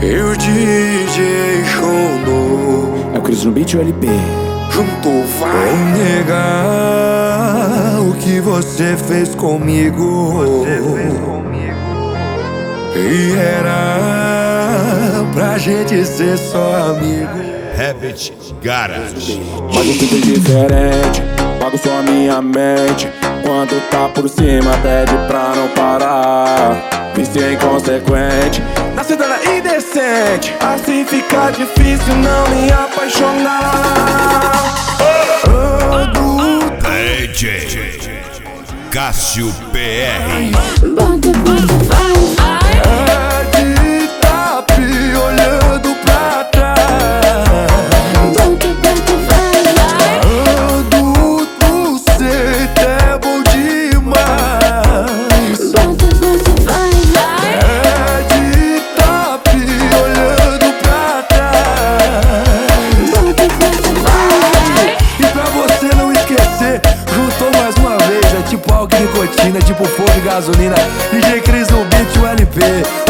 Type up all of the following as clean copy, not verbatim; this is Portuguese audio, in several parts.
E o DJ Shono É o Cris no beat ou LP? juntou vai. Vou negar o que você fez comigo. E era pra gente ser só amigo. Habit Garage. Mas eu fiz diferente, pago só minha mente. Quando tá por cima pede pra não parar. Vício inconsequente, na cidade indecente. Assim fica difícil não me apaixonar. DJ Cássio PR. Bota, bota, vai. É de tap olhando pra trás. Bota, bota, vai. Ando no centro, é bom demais. Bota, bota, vai. É de tap olhando pra trás. Bota, bota, vai. E pra você não esquecer, juntou mais uma vez. É tipo álcool e nicotina, tipo fogo e gasolina. DJ Cris no beat, o LP.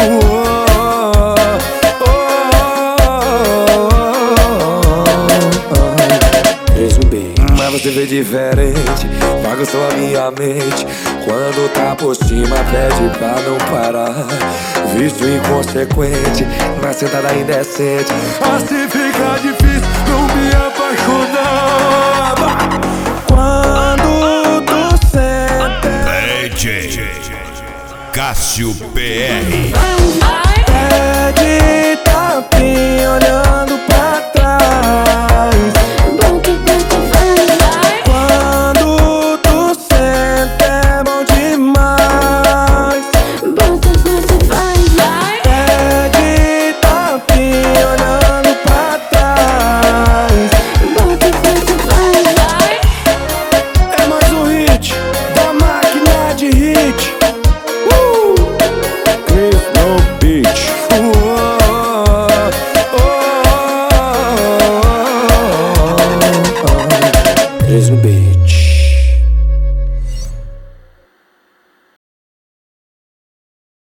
Cris no beat. Mas você vê diferente, bagunçou a minha mente. Quando tá por cima pede pra não parar. Vício inconsequente, na sentada indecente. Assim fica difícil não me apaixonar. Quando tu senta DJ Cássio PR. Vai. é